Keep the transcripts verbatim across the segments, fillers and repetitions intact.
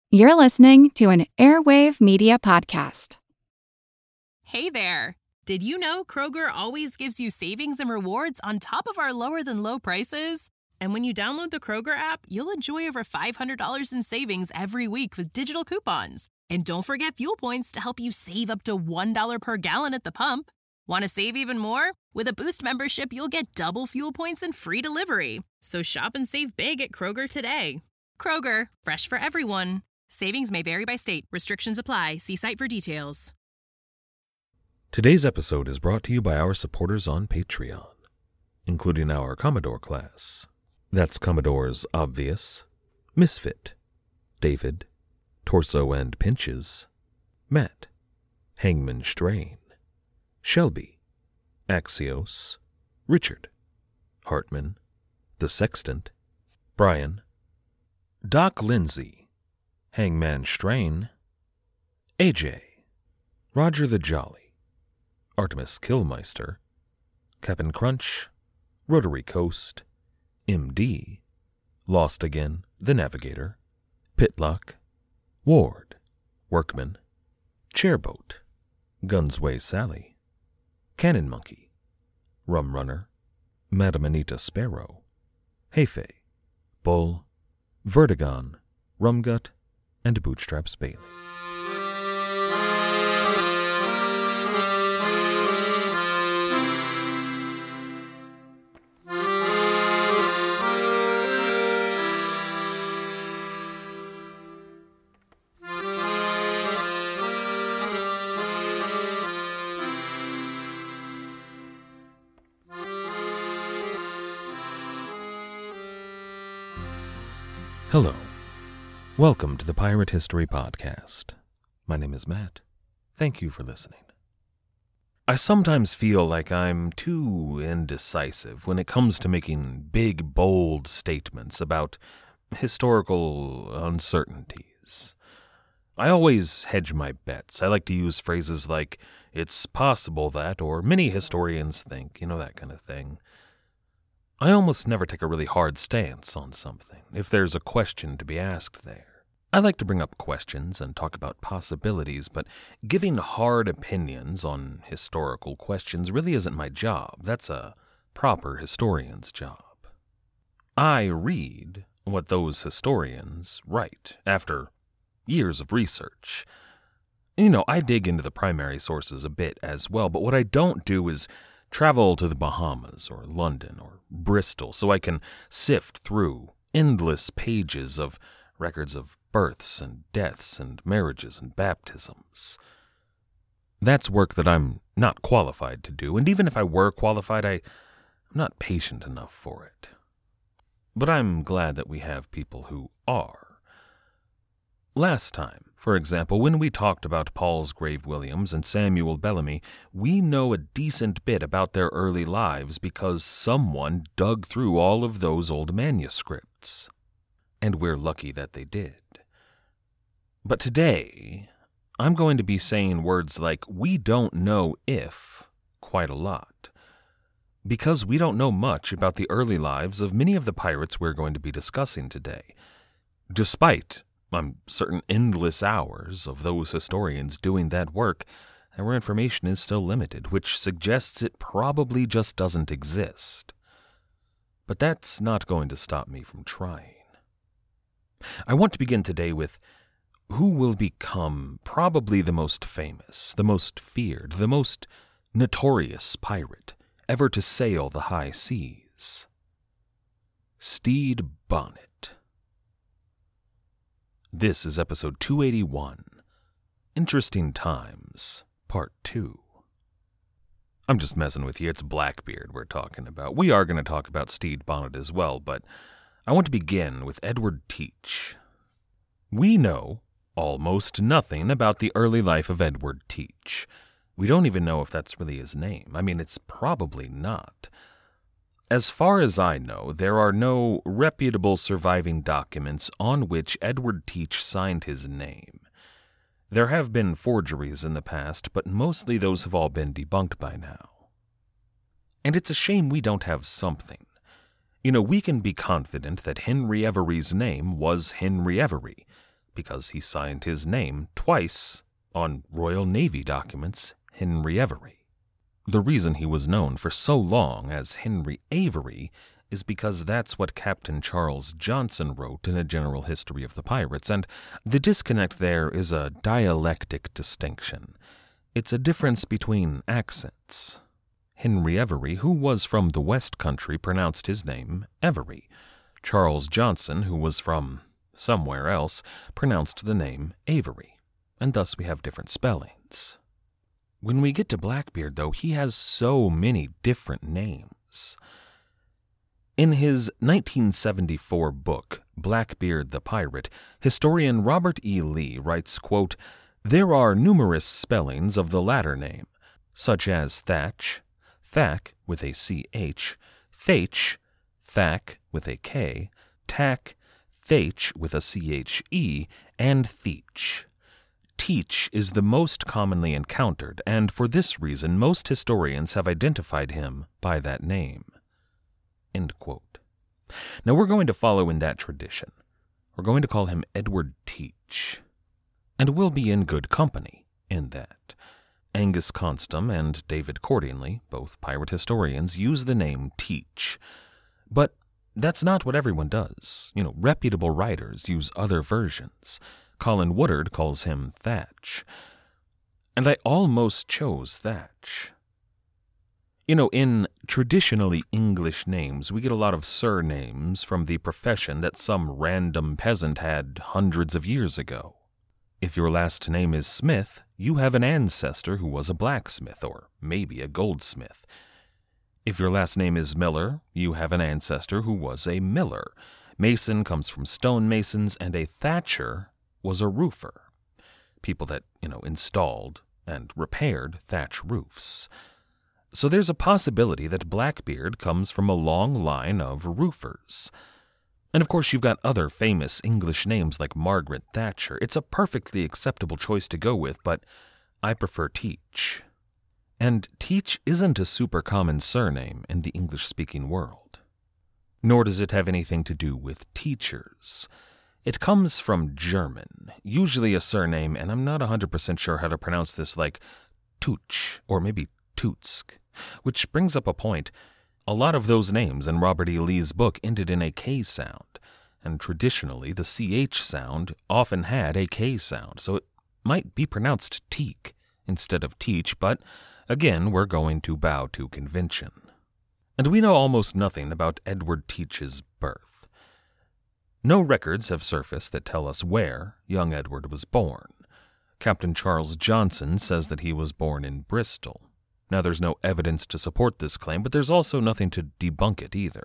You're listening to an Airwave Media Podcast. Hey there! Did you know Kroger always gives you savings and rewards on top of our lower-than-low prices? And when you download the Kroger app, you'll enjoy over five hundred dollars in savings every week with digital coupons. And don't forget fuel points to help you save up to one dollar per gallon at the pump. Want to save even more? With a Boost membership, you'll get double fuel points and free delivery. So shop and save big at Kroger today. Kroger, fresh for everyone. Savings may vary by state. Restrictions apply. See site for details. Today's episode is brought to you by our supporters on Patreon, including our Commodore class. That's Commodores Obvious, Misfit, David, Torso and Pinches, Matt, Hangman Strain, Shelby, Axios, Richard, Hartman, The Sextant, Brian, Doc Lindsay, Hangman Strain, A J, Roger the Jolly, Artemis Killmeister, Cap'n Crunch, Rotary Coast, M D, Lost Again, The Navigator, Pitlock, Ward, Workman, Chairboat, Gunsway Sally, Cannon Monkey, Rum Runner, Madam Anita Sparrow, Heifei, Bull, Vertigon, Rumgut, and Bootstraps Bailey. Hello. Welcome to the Pirate History Podcast. My name is Matt. Thank you for listening. I sometimes feel like I'm too indecisive when it comes to making big, bold statements about historical uncertainties. I always hedge my bets. I like to use phrases like, it's possible that, or many historians think, you know, that kind of thing. I almost never take a really hard stance on something, if there's a question to be asked there. I like to bring up questions and talk about possibilities, but giving hard opinions on historical questions really isn't my job. That's a proper historian's job. I read what those historians write after years of research. You know, I dig into the primary sources a bit as well, but what I don't do is travel to the Bahamas or London or Bristol so I can sift through endless pages of records of births and deaths and marriages and baptisms. That's work that I'm not qualified to do, and even if I were qualified, I, I'm not patient enough for it. But I'm glad that we have people who are. Last time, for example, when we talked about Palsgrave Williams and Samuel Bellamy, we know a decent bit about their early lives because someone dug through all of those old manuscripts. And we're lucky that they did. But today, I'm going to be saying words like, we don't know if, quite a lot, because we don't know much about the early lives of many of the pirates we're going to be discussing today, despite, I'm certain, endless hours of those historians doing that work. Our information is still limited, which suggests it probably just doesn't exist. But that's not going to stop me from trying. I want to begin today with who will become probably the most famous, the most feared, the most notorious pirate ever to sail the high seas. Stede Bonnet. This is episode two eighty-one, Interesting Times, Part two. I'm just messing with you. It's Blackbeard we're talking about. We are going to talk about Stede Bonnet as well, but I want to begin with Edward Teach. We know almost nothing about the early life of Edward Teach. We don't even know if that's really his name. I mean, it's probably not. As far as I know, there are no reputable surviving documents on which Edward Teach signed his name. There have been forgeries in the past, but mostly those have all been debunked by now. And it's a shame we don't have something. You know, we can be confident that Henry Every's name was Henry Every, because he signed his name twice on Royal Navy documents, Henry Every. The reason he was known for so long as Henry Avery is because that's what Captain Charles Johnson wrote in A General History of the Pirates, and the disconnect there is a dialectic distinction. It's a difference between accents. Henry Every, who was from the West Country, pronounced his name Every. Charles Johnson, who was from somewhere else, pronounced the name Avery, and thus we have different spellings. When we get to Blackbeard, though, he has so many different names. In his nineteen seventy-four book, Blackbeard the Pirate, historian Robert E. Lee writes, quote, "There are numerous spellings of the latter name, such as Thatch, Thack with a C H, Thach, Thack with a K, Tack, Thach with a C H E, and Theach. Teach is the most commonly encountered, and for this reason most historians have identified him by that name." End quote. Now we're going to follow in that tradition. We're going to call him Edward Teach. And we'll be in good company in that. Angus Constam and David Cordingley, both pirate historians, use the name Teach. But that's not what everyone does. You know, reputable writers use other versions. Colin Woodard calls him Thatch. And I almost chose Thatch. You know, in traditionally English names, we get a lot of surnames from the profession that some random peasant had hundreds of years ago. If your last name is Smith, you have an ancestor who was a blacksmith or maybe a goldsmith. If your last name is Miller, you have an ancestor who was a miller. Mason comes from stonemasons, and a thatcher was a roofer. People that, you know, installed and repaired thatch roofs. So there's a possibility that Blackbeard comes from a long line of roofers. And of course you've got other famous English names like Margaret Thatcher. It's a perfectly acceptable choice to go with, but I prefer Teach. And Teach isn't a super common surname in the English-speaking world. Nor does it have anything to do with teachers. It comes from German, usually a surname, and I'm not one hundred percent sure how to pronounce this, like Tuch, or maybe Tutsk. Which brings up a point. A lot of those names in Robert E. Lee's book ended in a K sound, and traditionally the C H sound often had a K sound, so it might be pronounced teak instead of teach, but again, we're going to bow to convention. And we know almost nothing about Edward Teach's birth. No records have surfaced that tell us where young Edward was born. Captain Charles Johnson says that he was born in Bristol. Now, there's no evidence to support this claim, but there's also nothing to debunk it either.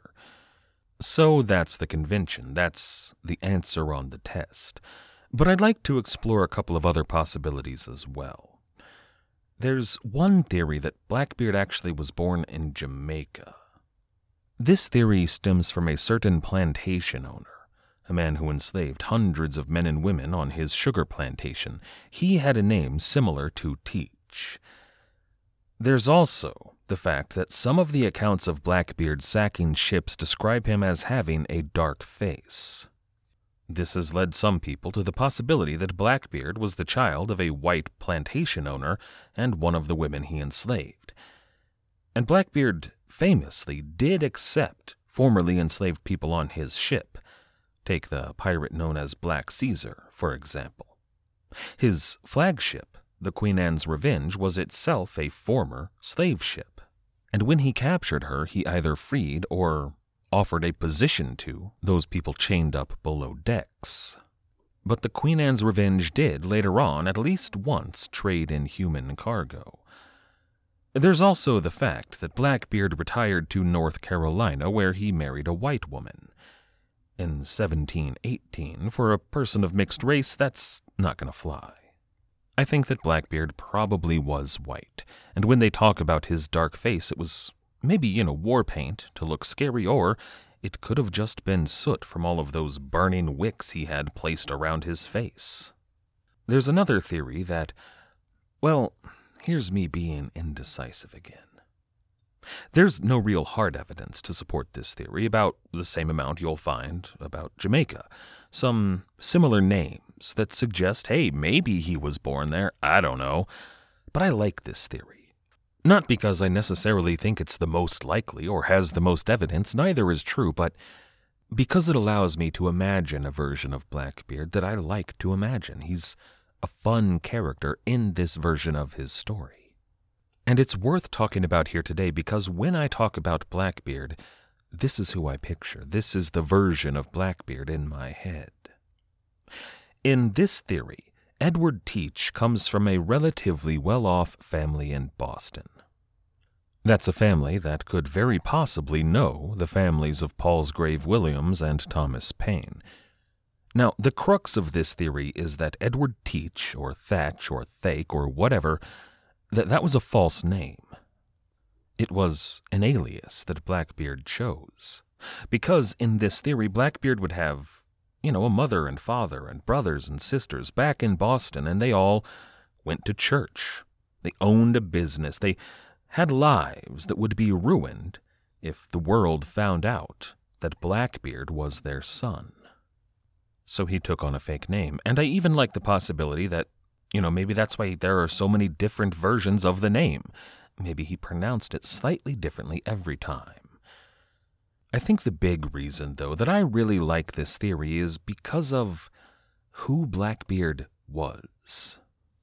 So that's the convention. That's the answer on the test. But I'd like to explore a couple of other possibilities as well. There's one theory that Blackbeard actually was born in Jamaica. This theory stems from a certain plantation owner, a man who enslaved hundreds of men and women on his sugar plantation. He had a name similar to Teach. There's also the fact that some of the accounts of Blackbeard sacking ships describe him as having a dark face. This has led some people to the possibility that Blackbeard was the child of a white plantation owner and one of the women he enslaved. And Blackbeard famously did accept formerly enslaved people on his ship. Take the pirate known as Black Caesar, for example. His flagship, the Queen Anne's Revenge, was itself a former slave ship, and when he captured her, he either freed or offered a position to those people chained up below decks. But the Queen Anne's Revenge did, later on, at least once, trade in human cargo. There's also the fact that Blackbeard retired to North Carolina, where he married a white woman. In seventeen eighteen, for a person of mixed race, that's not going to fly. I think that Blackbeard probably was white, and when they talk about his dark face, it was maybe, you know, war paint to look scary, or it could have just been soot from all of those burning wicks he had placed around his face. There's another theory that, well, here's me being indecisive again. There's no real hard evidence to support this theory, about the same amount you'll find about Jamaica. Some similar names names that suggest, hey, maybe he was born there, I don't know. But I like this theory. Not because I necessarily think it's the most likely or has the most evidence, neither is true, but because it allows me to imagine a version of Blackbeard that I like to imagine. He's a fun character in this version of his story. And it's worth talking about here today because when I talk about Blackbeard, this is who I picture. This is the version of Blackbeard in my head. In this theory, Edward Teach comes from a relatively well-off family in Boston. That's a family that could very possibly know the families of Palsgrave Williams and Thomas Paine. Now, the crux of this theory is that Edward Teach, or Thatch, or Thake, or whatever, that that was a false name. It was an alias that Blackbeard chose. Because in this theory, Blackbeard would have, you know, a mother and father and brothers and sisters back in Boston, and they all went to church. They owned a business. They had lives that would be ruined if the world found out that Blackbeard was their son. So he took on a fake name, and I even like the possibility that, you know, maybe that's why there are so many different versions of the name. Maybe he pronounced it slightly differently every time. I think the big reason, though, that I really like this theory is because of who Blackbeard was.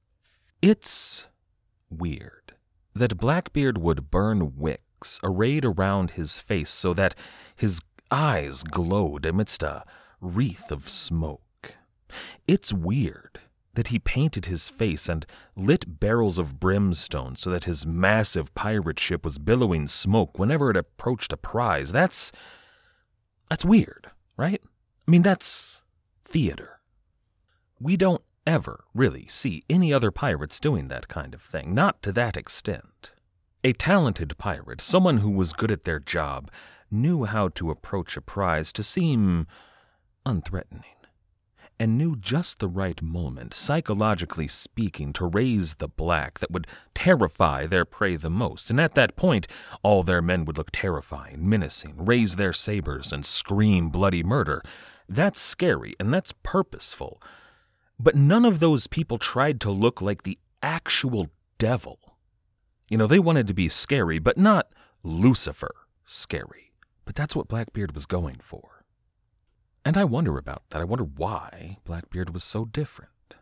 It's weird that Blackbeard would burn wicks arrayed around his face so that his eyes glowed amidst a wreath of smoke. It's weird that he painted his face and lit barrels of brimstone so that his massive pirate ship was billowing smoke whenever it approached a prize. That's, that's weird, right? I mean, that's theater. We don't ever really see any other pirates doing that kind of thing, not to that extent. A talented pirate, someone who was good at their job, knew how to approach a prize to seem unthreatening, and knew just the right moment, psychologically speaking, to raise the black that would terrify their prey the most. And at that point, all their men would look terrifying, menacing, raise their sabers, and scream bloody murder. That's scary, and that's purposeful. But none of those people tried to look like the actual devil. You know, they wanted to be scary, but not Lucifer scary. But that's what Blackbeard was going for. And I wonder about that. I wonder why Blackbeard was so different.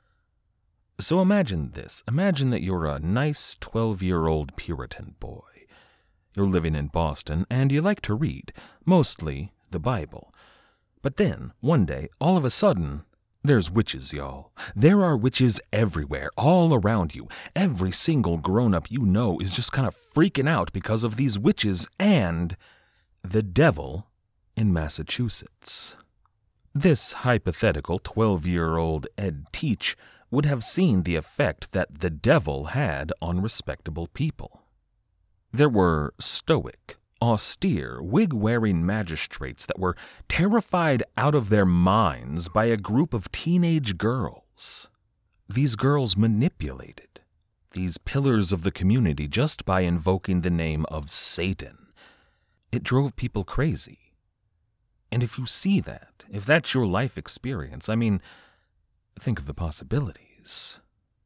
So imagine this. Imagine that you're a nice twelve-year-old Puritan boy. You're living in Boston, and you like to read, mostly the Bible. But then, one day, all of a sudden, there's witches, y'all. There are witches everywhere, all around you. Every single grown-up you know is just kind of freaking out because of these witches and the devil in Massachusetts. This hypothetical twelve-year-old Ed Teach would have seen the effect that the devil had on respectable people. There were stoic, austere, wig-wearing magistrates that were terrified out of their minds by a group of teenage girls. These girls manipulated these pillars of the community just by invoking the name of Satan. It drove people crazy. And if you see that, if that's your life experience, I mean, think of the possibilities.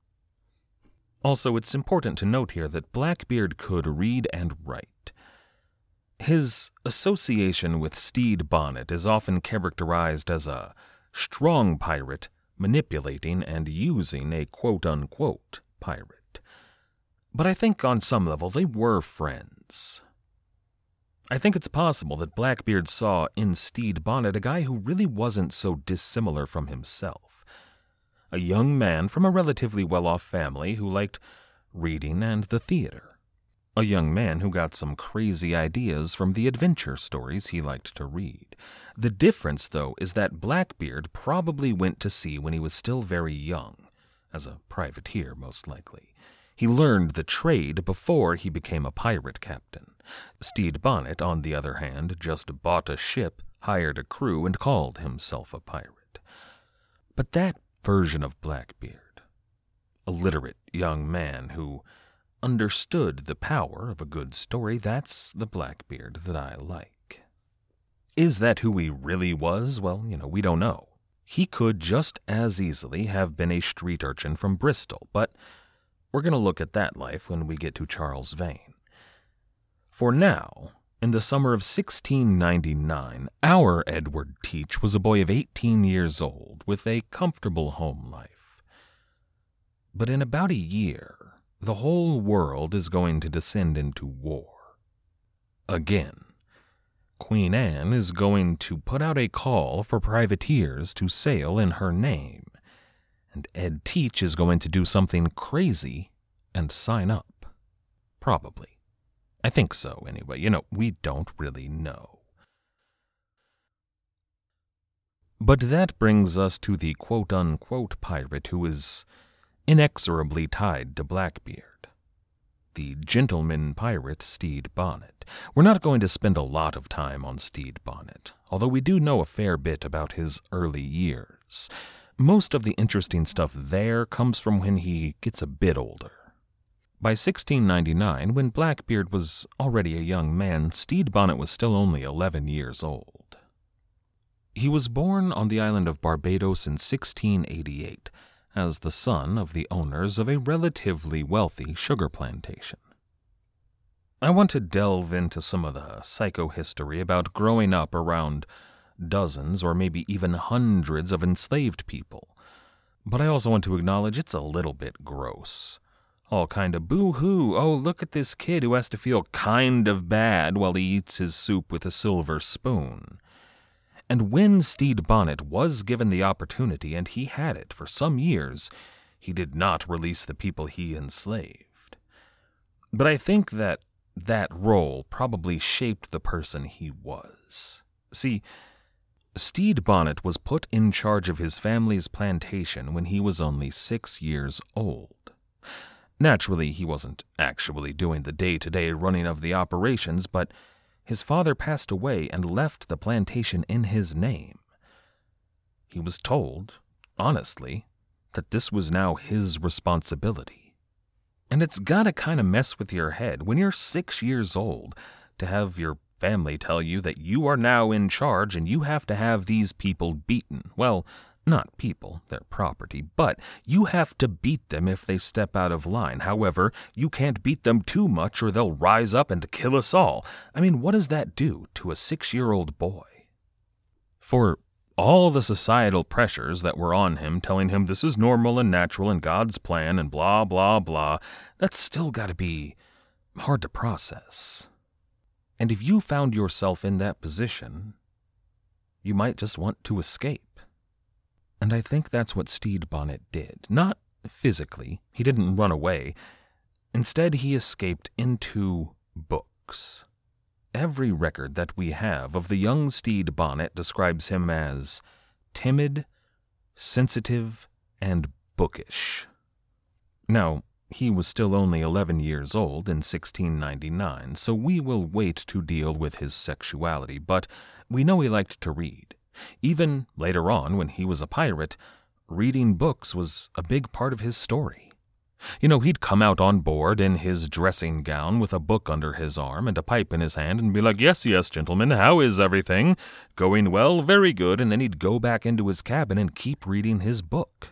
Also, it's important to note here that Blackbeard could read and write. His association with Stede Bonnet is often characterized as a strong pirate manipulating and using a quote-unquote pirate. But I think on some level they were friends. I think it's possible that Blackbeard saw in Stede Bonnet a guy who really wasn't so dissimilar from himself. A young man from a relatively well-off family who liked reading and the theater. A young man who got some crazy ideas from the adventure stories he liked to read. The difference, though, is that Blackbeard probably went to sea when he was still very young, as a privateer, most likely. He learned the trade before he became a pirate captain. Stede Bonnet, on the other hand, just bought a ship, hired a crew, and called himself a pirate. But that version of Blackbeard, a literate young man who understood the power of a good story, that's the Blackbeard that I like. Is that who he really was? Well, you know, we don't know. he could just as easily have been a street urchin from Bristol, but we're going to look at that life when we get to Charles Vane. For now, in the summer of sixteen ninety-nine, our Edward Teach was a boy of eighteen years old with a comfortable home life. But in about a year, the whole world is going to descend into war. Again. Queen Anne is going to put out a call for privateers to sail in her name, and Ed Teach is going to do something crazy and sign up. Probably. I think so, anyway. You know, we don't really know. But that brings us to the quote-unquote pirate who is inexorably tied to Blackbeard. The gentleman pirate Stede Bonnet. We're not going to spend a lot of time on Stede Bonnet, although we do know a fair bit about his early years. Most of the interesting stuff there comes from when he gets a bit older. By sixteen ninety-nine, when Blackbeard was already a young man, Stede Bonnet was still only eleven years old. He was born on the island of Barbados in sixteen eighty-eight, as the son of the owners of a relatively wealthy sugar plantation. I want to delve into some of the psychohistory about growing up around dozens or maybe even hundreds of enslaved people, but I also want to acknowledge it's a little bit gross. All kind of boo-hoo, oh, look at this kid who has to feel kind of bad while he eats his soup with a silver spoon. And when Stede Bonnet was given the opportunity, and he had it for some years, he did not release the people he enslaved. But I think that that role probably shaped the person he was. See, Stede Bonnet was put in charge of his family's plantation when he was only six years old. Naturally, he wasn't actually doing the day-to-day running of the operations, but his father passed away and left the plantation in his name. He was told, honestly, that this was now his responsibility. And it's gotta kind of mess with your head when you're six years old to have your family tell you that you are now in charge and you have to have these people beaten. Well, not people, they're property, but you have to beat them if they step out of line. However, you can't beat them too much or they'll rise up and kill us all. I mean, what does that do to a six-year-old boy? For all the societal pressures that were on him telling him this is normal and natural and God's plan and blah, blah, blah, that's still got to be hard to process. And if you found yourself in that position, you might just want to escape. And I think that's what Stede Bonnet did. Not physically. He didn't run away. Instead, he escaped into books. Every record that we have of the young Stede Bonnet describes him as timid, sensitive, and bookish. Now, he was still only eleven years old in sixteen ninety-nine, so we will wait to deal with his sexuality, but we know he liked to read. Even later on, when he was a pirate, reading books was a big part of his story. You know, he'd come out on board in his dressing gown with a book under his arm and a pipe in his hand and be like, yes, yes, gentlemen, how is everything? Going well? Very good. And then he'd go back into his cabin and keep reading his book.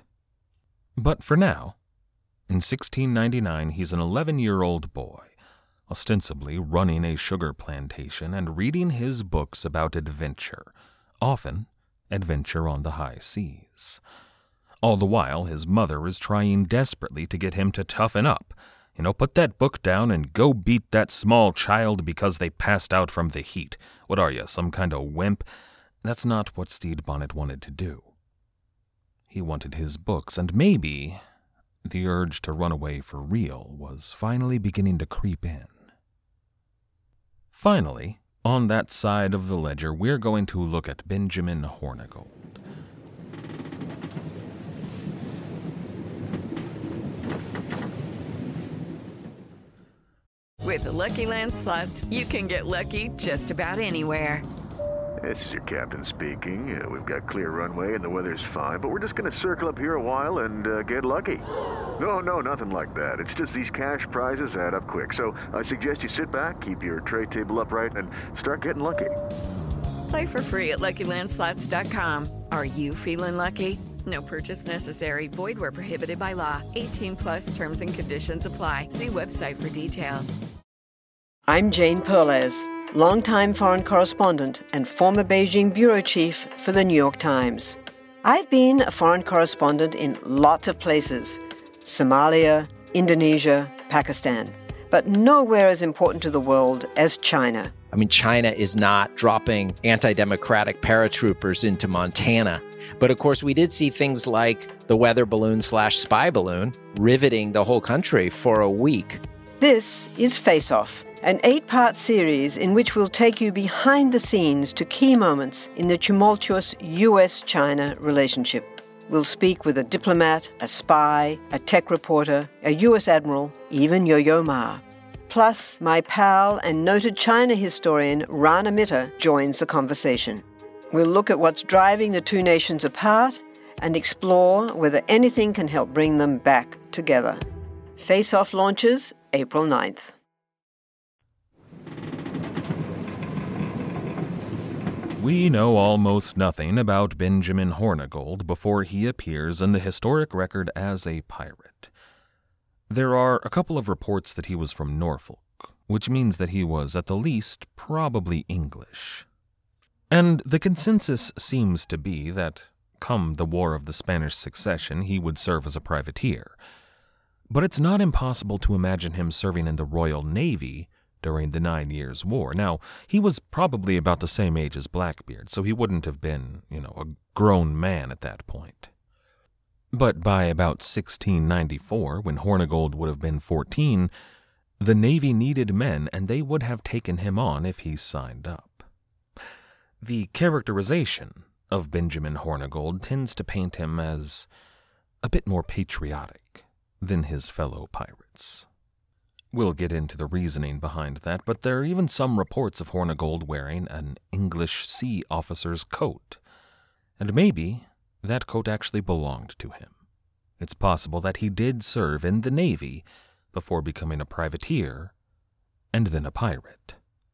But for now, in sixteen ninety-nine, he's an eleven-year-old boy, ostensibly running a sugar plantation and reading his books about adventure, often adventure on the high seas. All the while, his mother is trying desperately to get him to toughen up. You know, put that book down and go beat that small child because they passed out from the heat. What are you, some kind of wimp? That's not what Stede Bonnet wanted to do. He wanted his books, and maybe the urge to run away for real was finally beginning to creep in. Finally, on that side of the ledger, we're going to look at Benjamin Hornigold. With the Lucky Land Slots, you can get lucky just about anywhere. This is your captain speaking. Uh, we've got clear runway and the weather's fine, but we're just going to circle up here a while and uh, get lucky. No, no, nothing like that. It's just these cash prizes add up quick. So I suggest you sit back, keep your tray table upright, and start getting lucky. Play for free at Lucky Land Slots dot com. Are you feeling lucky? No purchase necessary. Void where prohibited by law. eighteen plus terms and conditions apply. See website for details. I'm Jane Perlez, longtime foreign correspondent and former Beijing bureau chief for the New York Times. I've been a foreign correspondent in lots of places: Somalia, Indonesia, Pakistan, but nowhere as important to the world as China. I mean, China is not dropping anti-democratic paratroopers into Montana. But of course, we did see things like the weather balloon slash spy balloon riveting the whole country for a week. This is Face Off, an eight-part series in which we'll take you behind the scenes to key moments in the tumultuous U S China relationship. We'll speak with a diplomat, a spy, a tech reporter, a U S admiral, even Yo-Yo Ma. Plus, my pal and noted China historian Rana Mitter joins the conversation. We'll look at what's driving the two nations apart and explore whether anything can help bring them back together. Face Off launches April ninth. We know almost nothing about Benjamin Hornigold before he appears in the historic record as a pirate. There are a couple of reports that he was from Norfolk, which means that he was, at the least, probably English. And the consensus seems to be that, come the War of the Spanish Succession, he would serve as a privateer. But it's not impossible to imagine him serving in the Royal Navy during the Nine Years' War. Now, he was probably about the same age as Blackbeard, so he wouldn't have been, you know, a grown man at that point. But by about sixteen ninety-four, when Hornigold would have been fourteen, the Navy needed men, and they would have taken him on if he signed up. The characterization of Benjamin Hornigold tends to paint him as a bit more patriotic than his fellow pirates. We'll get into the reasoning behind that, but there are even some reports of Hornigold wearing an English sea officer's coat. And maybe that coat actually belonged to him. It's possible that he did serve in the Navy before becoming a privateer and then a pirate.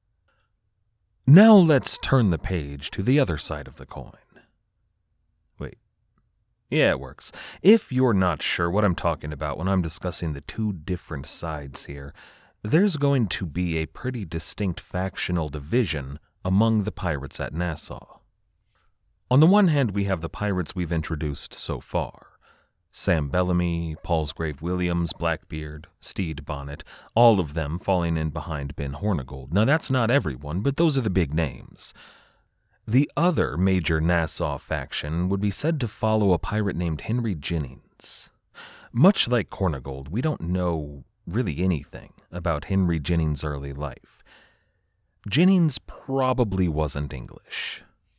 Now let's turn the page to the other side of the coin. Wait. Yeah, it works. If you're not sure what I'm talking about when I'm discussing the two different sides here, there's going to be a pretty distinct factional division among the pirates at Nassau. On the one hand, we have the pirates we've introduced so far. Sam Bellamy, Palsgrave Williams, Blackbeard, Stede Bonnet, all of them falling in behind Ben Hornigold. Now, that's not everyone, but those are the big names. The other major Nassau faction would be said to follow a pirate named Henry Jennings. Much like Hornigold, we don't know really anything about Henry Jennings' early life. Jennings probably wasn't English.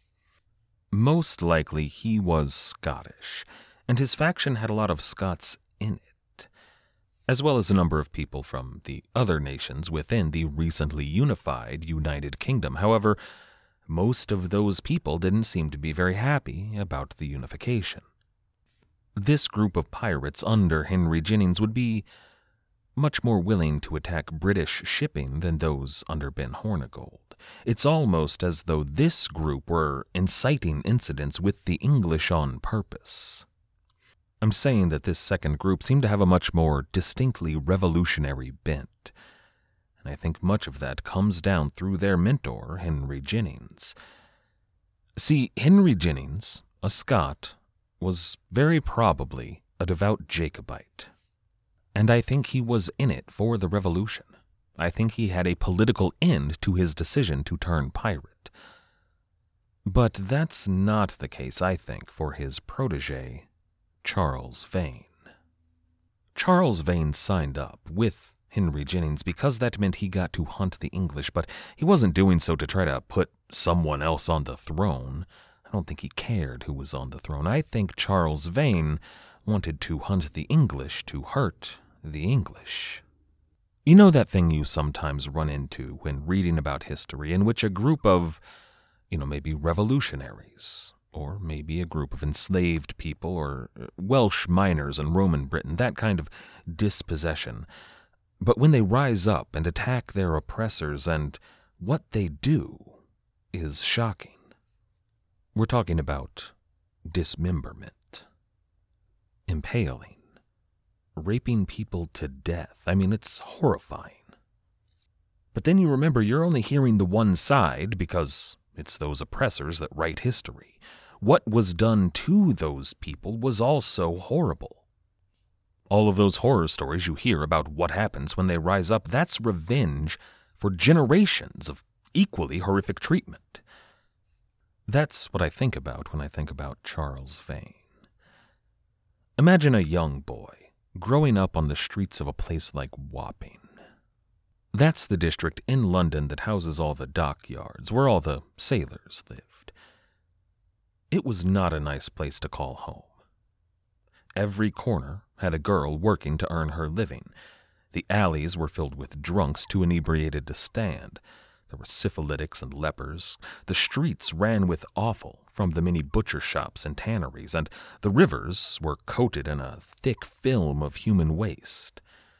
Most likely he was Scottish, and his faction had a lot of Scots in it, as well as a number of people from the other nations within the recently unified United Kingdom. However, most of those people didn't seem to be very happy about the unification. This group of pirates under Henry Jennings would be much more willing to attack British shipping than those under Ben Hornigold. It's almost as though this group were inciting incidents with the English on purpose. I'm saying that this second group seemed to have a much more distinctly revolutionary bent, and I think much of that comes down through their mentor, Henry Jennings. See, Henry Jennings, a Scot, was very probably a devout Jacobite, and I think he was in it for the revolution. I think he had a political end to his decision to turn pirate. But that's not the case, I think, for his protege, Charles Vane. Charles Vane signed up with Henry Jennings because that meant he got to hunt the English, but he wasn't doing so to try to put someone else on the throne. I don't think he cared who was on the throne. I think Charles Vane wanted to hunt the English to hurt the English. You know that thing you sometimes run into when reading about history, in which a group of, you know, maybe revolutionaries, or maybe a group of enslaved people, or Welsh miners in Roman Britain, that kind of dispossession. But when they rise up and attack their oppressors, and what they do is shocking. We're talking about dismemberment, impaling, raping people to death. I mean, it's horrifying. But then you remember you're only hearing the one side because it's those oppressors that write history. What was done to those people was also horrible. All of those horror stories you hear about what happens when they rise up, that's revenge for generations of equally horrific treatment. That's what I think about when I think about Charles Vane. Imagine a young boy growing up on the streets of a place like Wapping. That's the district in London that houses all the dockyards, where all the sailors lived. It was not a nice place to call home. Every corner had a girl working to earn her living. The alleys were filled with drunks too inebriated to stand. There were syphilitics and lepers. The streets ran with offal from the many butcher shops and tanneries, and the rivers were coated in a thick film of human waste.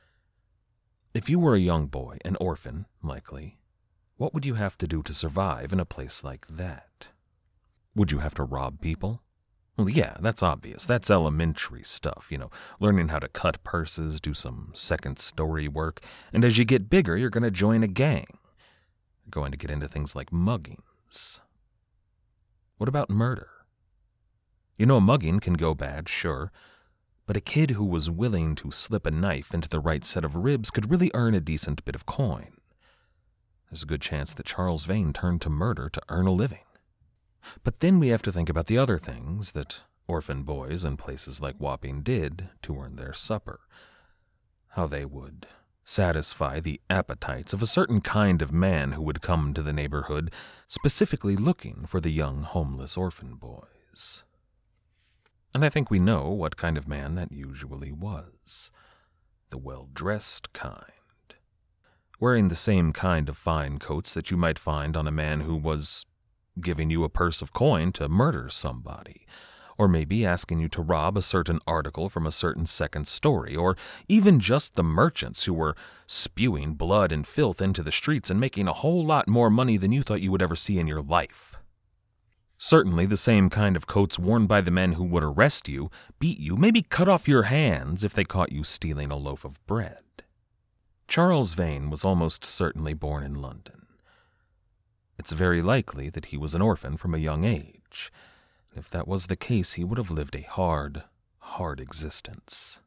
If you were a young boy, an orphan, likely, what would you have to do to survive in a place like that? Would you have to rob people? Well, yeah, that's obvious. That's elementary stuff, you know, learning how to cut purses, do some second-story work, and as you get bigger, you're going to join a gang. You're going to get into things like muggings. What about murder? You know, a mugging can go bad, sure, but a kid who was willing to slip a knife into the right set of ribs could really earn a decent bit of coin. There's a good chance that Charles Vane turned to murder to earn a living. But then we have to think about the other things that orphan boys in places like Wapping did to earn their supper. How they would satisfy the appetites of a certain kind of man who would come to the neighborhood specifically looking for the young homeless orphan boys. And I think we know what kind of man that usually was. The well-dressed kind. Wearing the same kind of fine coats that you might find on a man who was giving you a purse of coin to murder somebody, or maybe asking you to rob a certain article from a certain second story, or even just the merchants who were spewing blood and filth into the streets and making a whole lot more money than you thought you would ever see in your life. Certainly the same kind of coats worn by the men who would arrest you, beat you, maybe cut off your hands if they caught you stealing a loaf of bread. Charles Vane was almost certainly born in London. It's very likely that he was an orphan from a young age. If that was the case, he would have lived a hard, hard existence.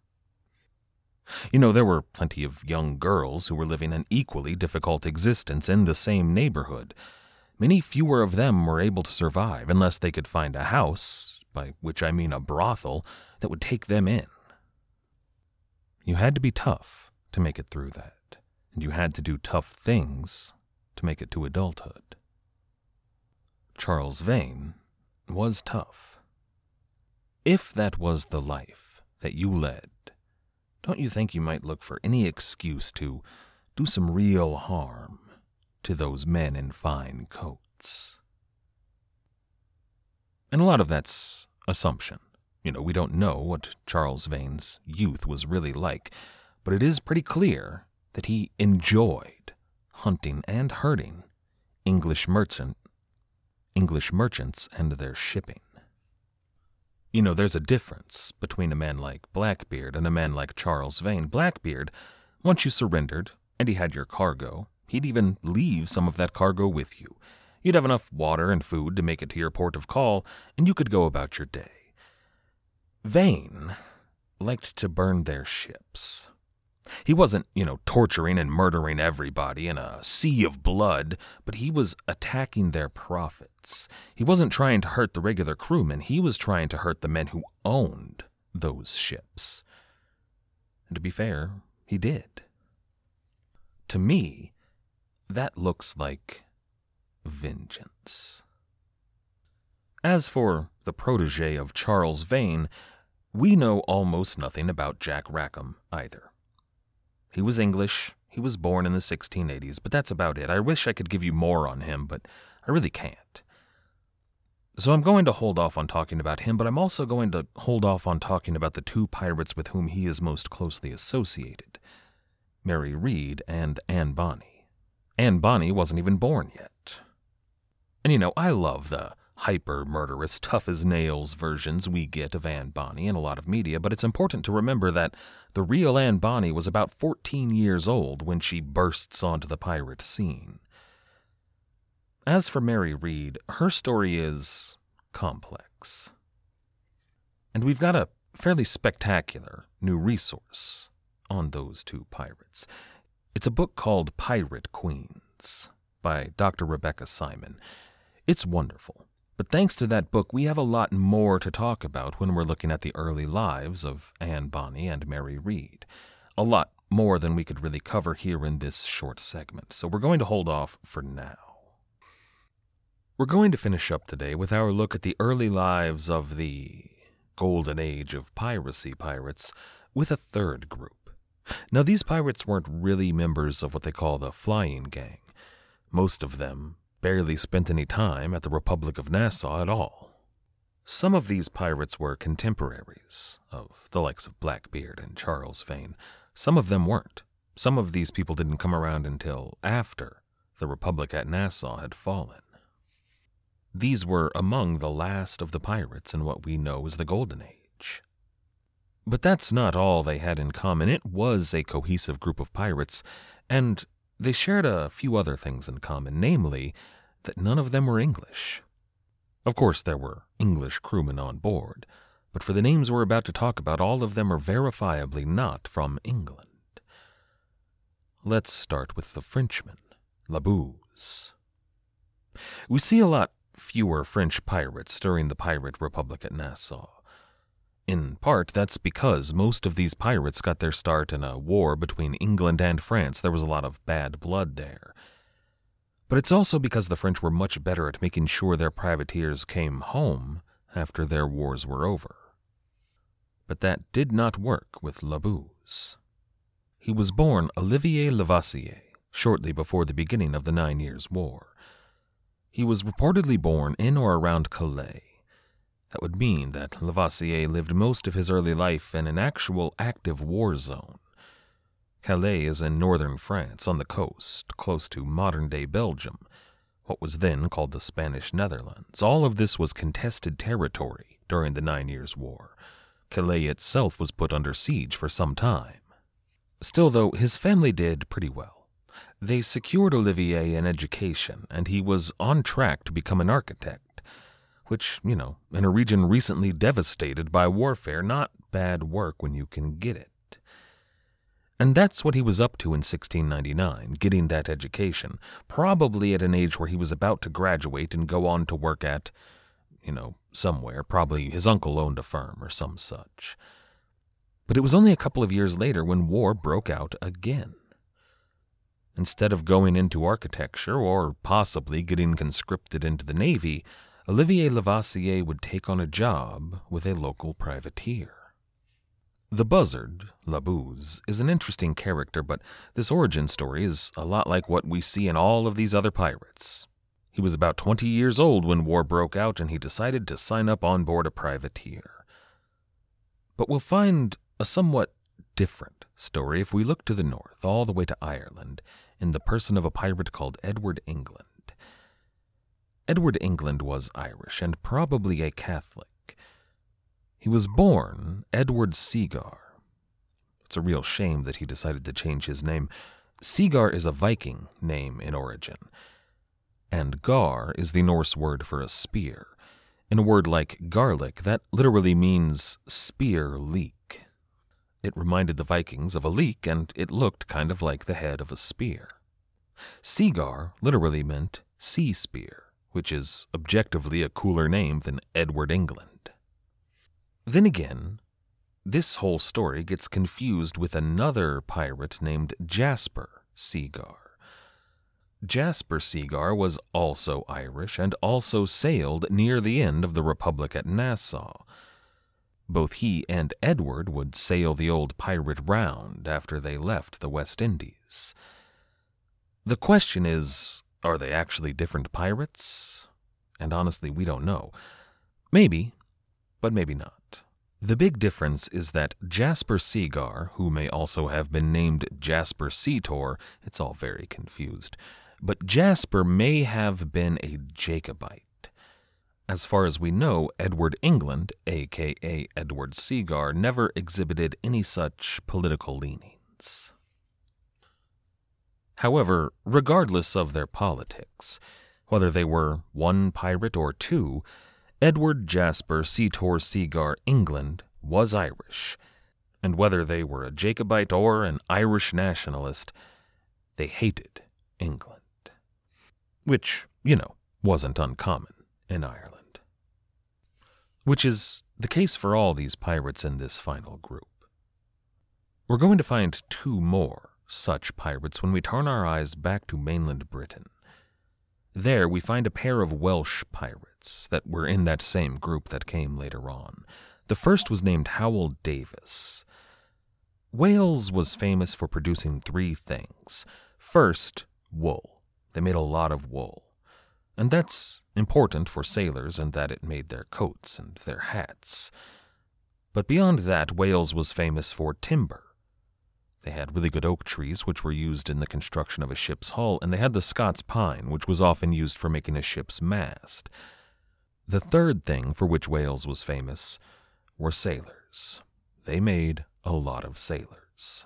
You know, there were plenty of young girls who were living an equally difficult existence in the same neighborhood. Many fewer of them were able to survive unless they could find a house, by which I mean a brothel, that would take them in. You had to be tough to make it through that, and you had to do tough things to make it to adulthood. Charles Vane was tough. If that was the life that you led, don't you think you might look for any excuse to do some real harm to those men in fine coats? And a lot of that's assumption. You know, we don't know what Charles Vane's youth was really like, but it is pretty clear that he enjoyed hunting and herding English merchant, English merchants and their shipping. You know, there's a difference between a man like Blackbeard and a man like Charles Vane. Blackbeard, once you surrendered and he had your cargo, he'd even leave some of that cargo with you. You'd have enough water and food to make it to your port of call, and you could go about your day. Vane liked to burn their ships. He wasn't, you know, torturing and murdering everybody in a sea of blood, but he was attacking their profits. He wasn't trying to hurt the regular crewmen. He was trying to hurt the men who owned those ships. And to be fair, he did. To me, that looks like vengeance. As for the protege of Charles Vane, we know almost nothing about Jack Rackham either. He was English, he was born in the sixteen eighties, but that's about it. I wish I could give you more on him, but I really can't. So I'm going to hold off on talking about him, but I'm also going to hold off on talking about the two pirates with whom he is most closely associated, Mary Read and Anne Bonny. Anne Bonny wasn't even born yet. And you know, I love the hyper-murderous, tough-as-nails versions we get of Anne Bonny in a lot of media, but it's important to remember that the real Anne Bonny was about fourteen years old when she bursts onto the pirate scene. As for Mary Read, her story is complex. And we've got a fairly spectacular new resource on those two pirates. It's a book called Pirate Queens by Doctor Rebecca Simon. It's wonderful. But thanks to that book, we have a lot more to talk about when we're looking at the early lives of Anne Bonny and Mary Read. A lot more than we could really cover here in this short segment, so we're going to hold off for now. We're going to finish up today with our look at the early lives of the golden age of piracy pirates with a third group. Now, these pirates weren't really members of what they call the Flying Gang. Most of them barely spent any time at the Republic of Nassau at all. Some of these pirates were contemporaries of the likes of Blackbeard and Charles Vane. Some of them weren't. Some of these people didn't come around until after the Republic at Nassau had fallen. These were among the last of the pirates in what we know as the Golden Age. But that's not all they had in common. It was a cohesive group of pirates, and they shared a few other things in common, namely that none of them were English. Of course, there were English crewmen on board, but for the names we're about to talk about, all of them are verifiably not from England. Let's start with the Frenchman, La Bouze. We see a lot fewer French pirates during the Pirate Republic at Nassau. In part, that's because most of these pirates got their start in a war between England and France. There was a lot of bad blood there. But it's also because the French were much better at making sure their privateers came home after their wars were over. But that did not work with La Bouze. He was born Olivier Lavassier shortly before the beginning of the Nine Years' War. He was reportedly born in or around Calais. That would mean that Lavassier lived most of his early life in an actual active war zone. Calais is in northern France, on the coast, close to modern-day Belgium, what was then called the Spanish Netherlands. All of this was contested territory during the Nine Years' War. Calais itself was put under siege for some time. Still, though, his family did pretty well. They secured Olivier an education, and he was on track to become an architect. Which, you know, in a region recently devastated by warfare, not bad work when you can get it. And that's what he was up to in sixteen ninety-nine, getting that education, probably at an age where he was about to graduate and go on to work at, you know, somewhere. Probably his uncle owned a firm or some such. But it was only a couple of years later when war broke out again. Instead of going into architecture or possibly getting conscripted into the Navy, Olivier Lavassier would take on a job with a local privateer. The buzzard, La Bouze, is an interesting character, but this origin story is a lot like what we see in all of these other pirates. He was about twenty years old when war broke out, and he decided to sign up on board a privateer. But we'll find a somewhat different story if we look to the north, all the way to Ireland, in the person of a pirate called Edward England. Edward England was Irish and probably a Catholic. He was born Edward Seagar. It's a real shame that he decided to change his name. Seagar is a Viking name in origin, and gar is the Norse word for a spear. In a word like garlic, that literally means spear leek. It reminded the Vikings of a leek, and it looked kind of like the head of a spear. Seagar literally meant sea spear, which is objectively a cooler name than Edward England. Then again, this whole story gets confused with another pirate named Jasper Seagar. Jasper Seagar was also Irish and also sailed near the end of the Republic at Nassau. Both he and Edward would sail the old pirate round after they left the West Indies. The question is, are they actually different pirates? And honestly, we don't know. Maybe, but maybe not. The big difference is that Jasper Seagar, who may also have been named Jasper Seator, it's all very confused, but Jasper may have been a Jacobite. as far as we know, Edward England, aka Edward Seagar, never exhibited any such political leanings. However, regardless of their politics, whether they were one pirate or two, Edward Jasper Seator Seagar England was Irish, and whether they were a Jacobite or an Irish nationalist, they hated England. Which, you know, wasn't uncommon in Ireland. Which is the case for all these pirates in this final group. We're going to find two more such pirates when we turn our eyes back to mainland Britain. There we find a pair of Welsh pirates that were in that same group that came later on. The first was named Howell Davis. Wales was famous for producing three things. First, wool. They made a lot of wool. And that's important for sailors in that it made their coats and their hats. But beyond that, Wales was famous for timber. They had really good oak trees, which were used in the construction of a ship's hull, and they had the Scots pine, which was often used for making a ship's mast. The third thing for which Wales was famous were sailors. They made a lot of sailors.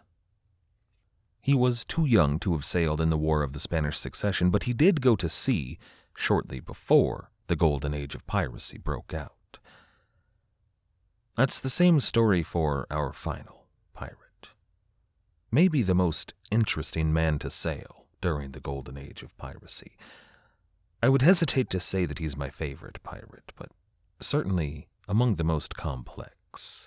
He was too young to have sailed in the War of the Spanish Succession, but he did go to sea shortly before the Golden Age of piracy broke out. That's the same story for our final pirate. Maybe the most interesting man to sail during the Golden Age of piracy. I would hesitate to say that he's my favorite pirate, but certainly among the most complex.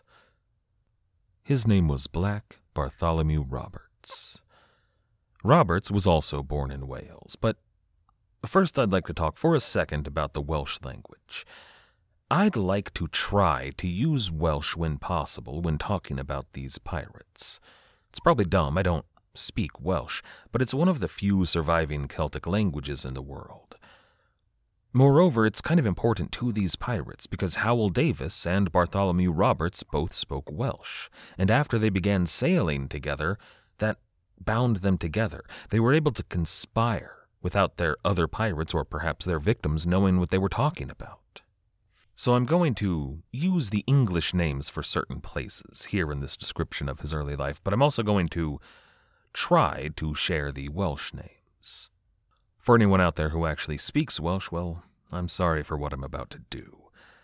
His name was Black Bartholomew Roberts. Roberts was also born in Wales, but first I'd like to talk for a second about the Welsh language. I'd like to try to use Welsh when possible when talking about these pirates. It's probably dumb, I don't speak Welsh, but it's one of the few surviving Celtic languages in the world. Moreover, it's kind of important to these pirates because Howell Davis and Bartholomew Roberts both spoke Welsh, and after they began sailing together, that bound them together. They were able to conspire without their other pirates or perhaps their victims knowing what they were talking about. So I'm going to use the English names for certain places here in this description of his early life, but I'm also going to try to share the Welsh names. For anyone out there who actually speaks Welsh, well, I'm sorry for what I'm about to do.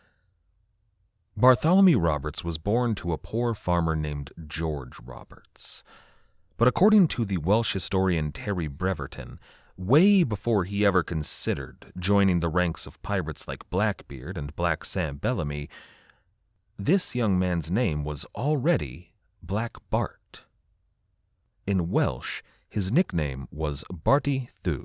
Bartholomew Roberts was born to a poor farmer named George Roberts. But according to the Welsh historian Terry Breverton, way before he ever considered joining the ranks of pirates like Blackbeard and Black Sam Bellamy, this young man's name was already Black Bart. In Welsh, his nickname was Barty Thu.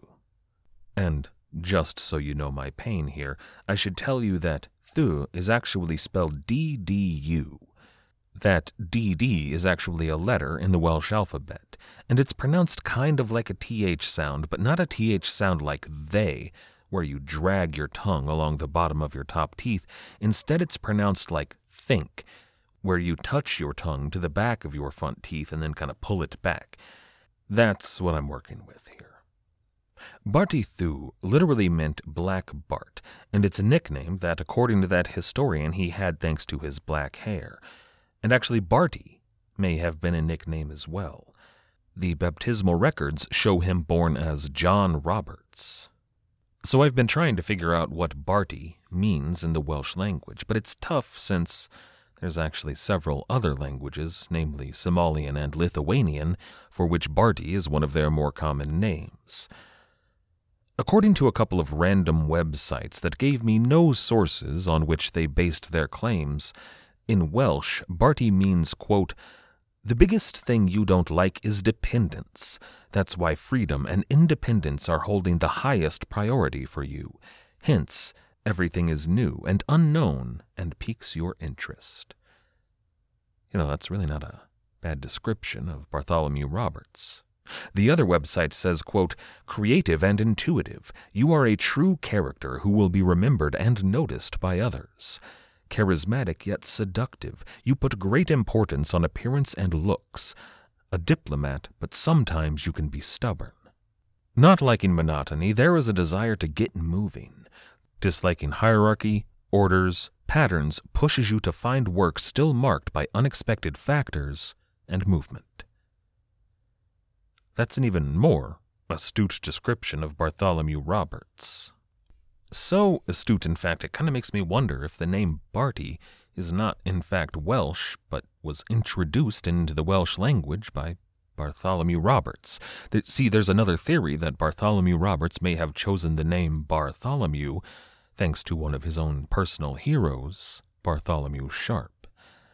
And just so you know my pain here, I should tell you that Thu is actually spelled D D U. That D D is actually a letter in the Welsh alphabet, and it's pronounced kind of like a T H sound, but not a T H sound like they, where you drag your tongue along the bottom of your top teeth. Instead, it's pronounced like think, where you touch your tongue to the back of your front teeth and then kind of pull it back. That's what I'm working with here. Barty Thu literally meant Black Bart, and it's a nickname that, according to that historian, he had thanks to his black hair. And actually, Barty may have been a nickname as well. The baptismal records show him born as John Roberts. So I've been trying to figure out what Barty means in the Welsh language, but it's tough since there's actually several other languages, namely Somalian and Lithuanian, for which Barty is one of their more common names. According to a couple of random websites that gave me no sources on which they based their claims, in Welsh, Barty means, quote, "The biggest thing you don't like is dependence. That's why freedom and independence are holding the highest priority for you. Hence, everything is new and unknown and piques your interest." You know, that's really not a bad description of Bartholomew Roberts. The other website says, quote, "Creative and intuitive. You are a true character who will be remembered and noticed by others. Charismatic yet seductive, you put great importance on appearance and looks. A diplomat, but sometimes you can be stubborn. Not liking monotony, there is a desire to get moving. Disliking hierarchy, orders, patterns pushes you to find work still marked by unexpected factors and movement. That's an even more astute description of Bartholomew Roberts. So astute, in fact, it kind of makes me wonder if the name Barty is not in fact Welsh, but was introduced into the Welsh language by Bartholomew Roberts. See, there's another theory that Bartholomew Roberts may have chosen the name Bartholomew thanks to one of his own personal heroes, Bartholomew Sharp.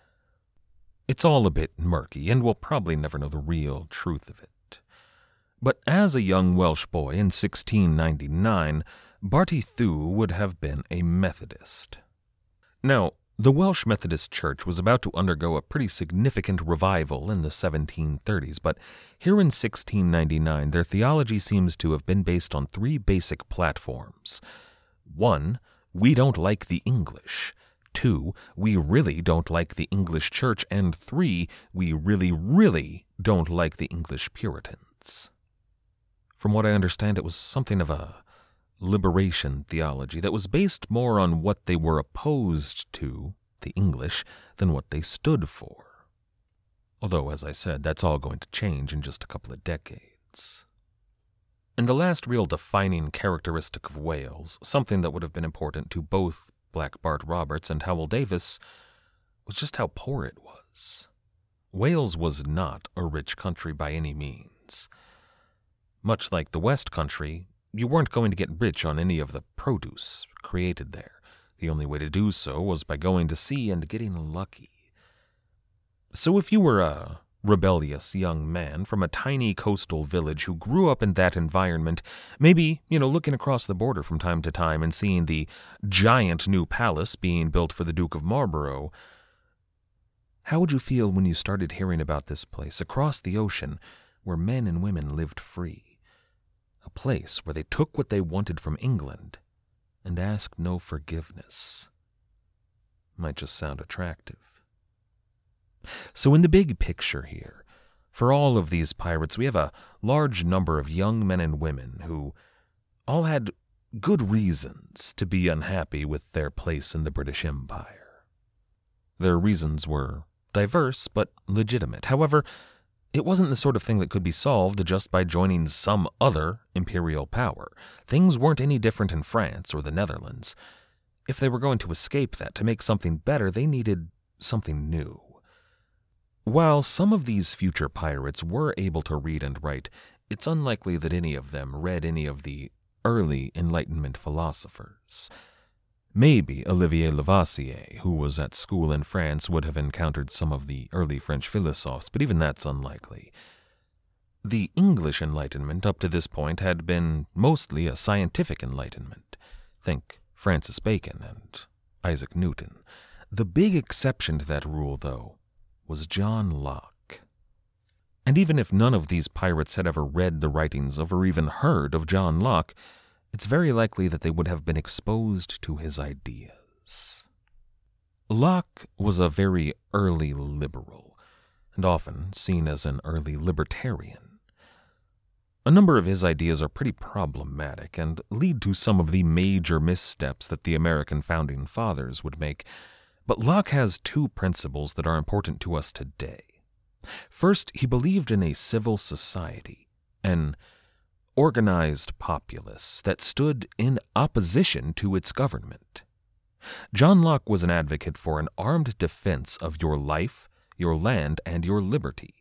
It's all a bit murky, and we'll probably never know the real truth of it. But as a young Welsh boy in sixteen ninety-nine, Barty Thu would have been a Methodist. Now, the Welsh Methodist Church was about to undergo a pretty significant revival in the seventeen thirties, but here in sixteen ninety-nine, their theology seems to have been based on three basic platforms. One, we don't like the English. Two, we really don't like the English Church. And three, we really, really don't like the English Puritans. From what I understand, it was something of a liberation theology that was based more on what they were opposed to, the English, than what they stood for. Although, as I said, that's all going to change in just a couple of decades. And the last real defining characteristic of Wales, something that would have been important to both Black Bart Roberts and Howell Davis, was just how poor it was. Wales was not a rich country by any means. Much like the West Country, you weren't going to get rich on any of the produce created there. The only way to do so was by going to sea and getting lucky. So if you were a rebellious young man from a tiny coastal village who grew up in that environment, maybe, you know, looking across the border from time to time and seeing the giant new palace being built for the Duke of Marlborough, how would you feel when you started hearing about this place across the ocean where men and women lived free? A place where they took what they wanted from England and asked no forgiveness. Might just sound attractive. So in the big picture here, for all of these pirates, we have a large number of young men and women who all had good reasons to be unhappy with their place in the British Empire. Their reasons were diverse but legitimate. However, it wasn't the sort of thing that could be solved just by joining some other imperial power. Things weren't any different in France or the Netherlands. If they were going to escape that, to make something better, they needed something new. While some of these future pirates were able to read and write, it's unlikely that any of them read any of the early Enlightenment philosophers. Maybe Olivier Lavoisier, who was at school in France, would have encountered some of the early French philosophes, but even that's unlikely. The English Enlightenment up to this point had been mostly a scientific Enlightenment. Think Francis Bacon and Isaac Newton. The big exception to that rule, though, was John Locke. And even if none of these pirates had ever read the writings of or even heard of John Locke, it's very likely that they would have been exposed to his ideas. Locke was a very early liberal, and often seen as an early libertarian. A number of his ideas are pretty problematic and lead to some of the major missteps that the American founding fathers would make, but Locke has two principles that are important to us today. First, he believed in a civil society, an organized populace that stood in opposition to its government. John Locke was an advocate for an armed defense of your life, your land, and your liberty.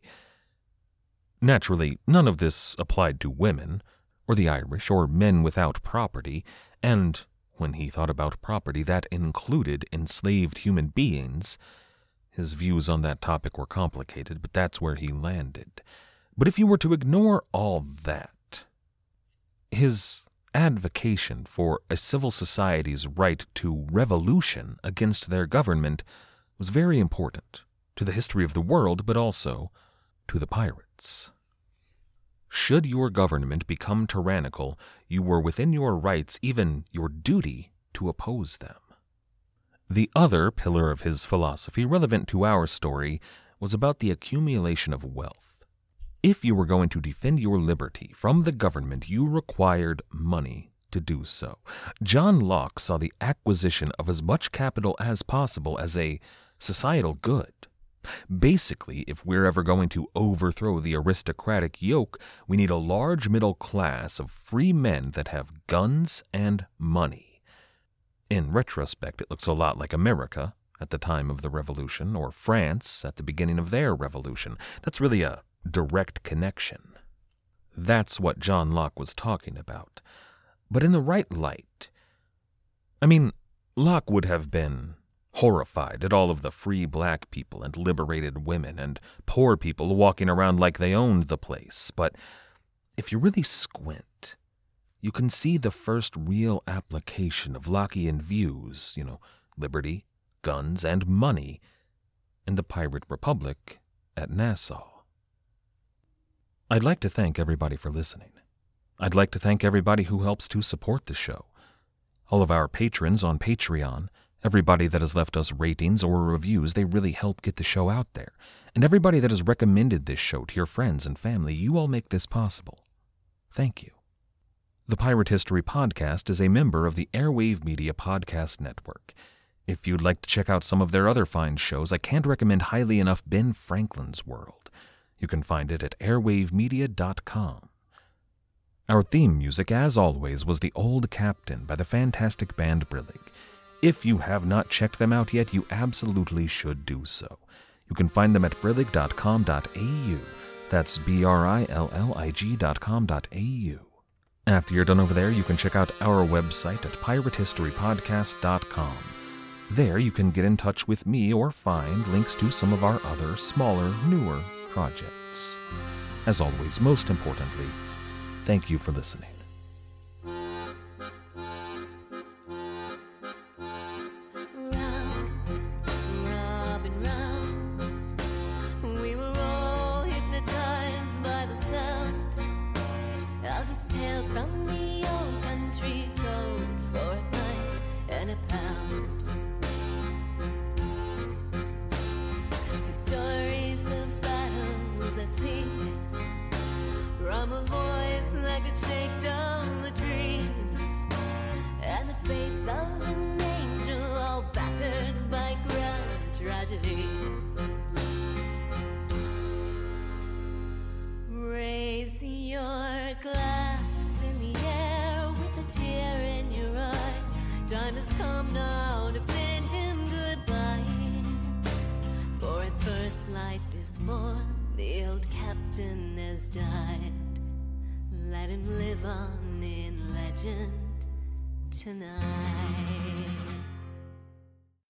Naturally, none of this applied to women, or the Irish, or men without property, and when he thought about property, that included enslaved human beings. His views on that topic were complicated, but that's where he landed. But if you were to ignore all that, his advocation for a civil society's right to revolution against their government was very important to the history of the world, but also to the pirates. Should your government become tyrannical, you were within your rights, even your duty, to oppose them. The other pillar of his philosophy, relevant to our story, was about the accumulation of wealth. If you were going to defend your liberty from the government, you required money to do so. John Locke saw the acquisition of as much capital as possible as a societal good. Basically, if we're ever going to overthrow the aristocratic yoke, we need a large middle class of free men that have guns and money. In retrospect, it looks a lot like America at the time of the Revolution, or France at the beginning of their revolution. That's really a direct connection. That's what John Locke was talking about. But in the right light. I mean, Locke would have been horrified at all of the free black people and liberated women and poor people walking around like they owned the place. But if you really squint, you can see the first real application of Lockean views, you know, liberty, guns, and money, in the Pirate Republic at Nassau. I'd like to thank everybody for listening. I'd like to thank everybody who helps to support the show. All of our patrons on Patreon, everybody that has left us ratings or reviews, they really help get the show out there. And everybody that has recommended this show to your friends and family, you all make this possible. Thank you. The Pirate History Podcast is a member of the Airwave Media Podcast Network. If you'd like to check out some of their other fine shows, I can't recommend highly enough Ben Franklin's World. You can find it at airwave media dot com. Our theme music, as always, was The Old Captain by the fantastic band Brillig. If you have not checked them out yet, you absolutely should do so. You can find them at brillig dot com dot a u. That's B R I L L I G dot com dot a u. After you're done over there, you can check out our website at pirate history podcast dot com. There you can get in touch with me or find links to some of our other, smaller, newer projects. As always, most importantly, thank you for listening. Raise your glass in the air with a tear in your eye. Time has come now to bid him goodbye. For at first light this morn, the old captain has died. Let him live on in legend tonight.